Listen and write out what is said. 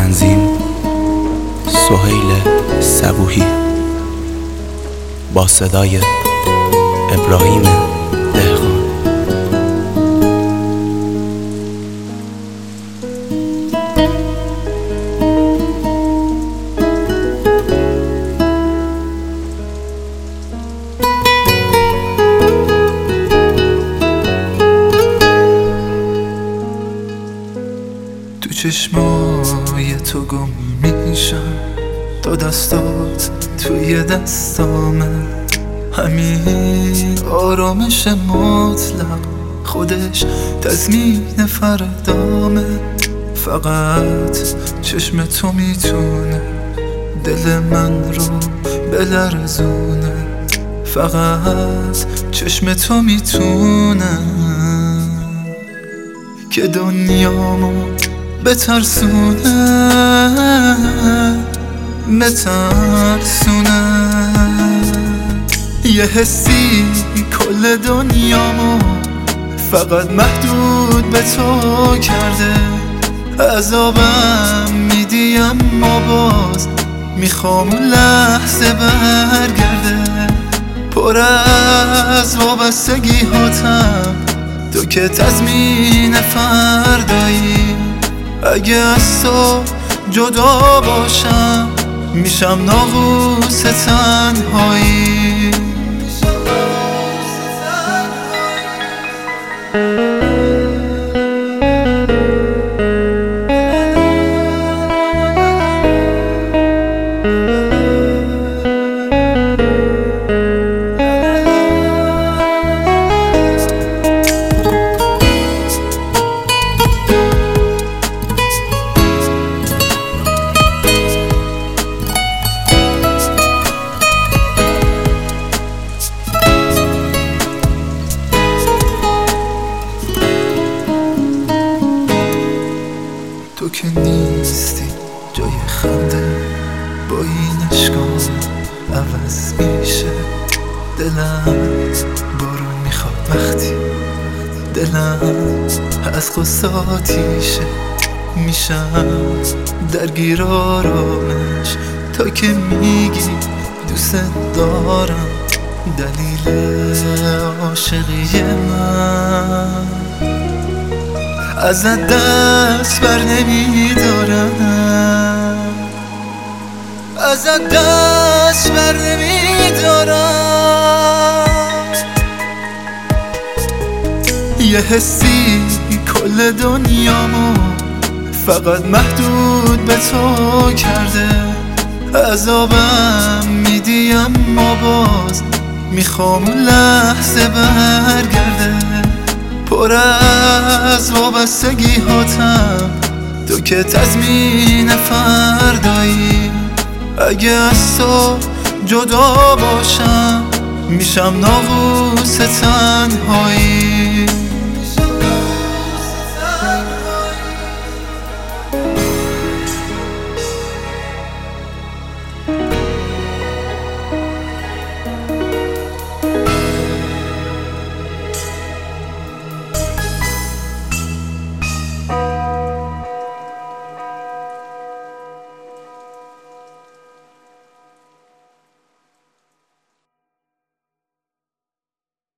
تنظیم سهیل صبوحی با صدای ابراهیم دهقان. تو چشمای تو گم میشم، تو دستات توی دستامه، همین آرامش مطلق خودش تضمین فردامه. فقط چشم تو میتونه دل من رو بلرزونه، فقط چشم تو میتونه که دنیامو بترسونه. یه حسی کل دنیامو فقط محدود به تو کرده. عذابم میدی اما باز میخوام اون لحظه برگرده. پر از وابستگی هاتم، تو که تضمین فردایی. اگه از تو جدا باشم میشم ناقوس تنهایی. تو که نیستی جای خنده، با این عشقام عوض میشه دلم. بارون میخواد وقتی دلم از غصه آتیشه میشم درگیر آرامش. تا که میگی دوست دارم دلیل عاشقی من، ازت دست بر نمیدارم، ازت دست بر نمیدارم. یه حسی کل دنیامو فقط محدود به تو کرده. عذابم میدی اما باز میخوام اون لحظه برگرده. پر از وابستگی هاتم، تو که تضمین فردایی. اگه از تو جدا باشم میشم ناقوس تنهایی.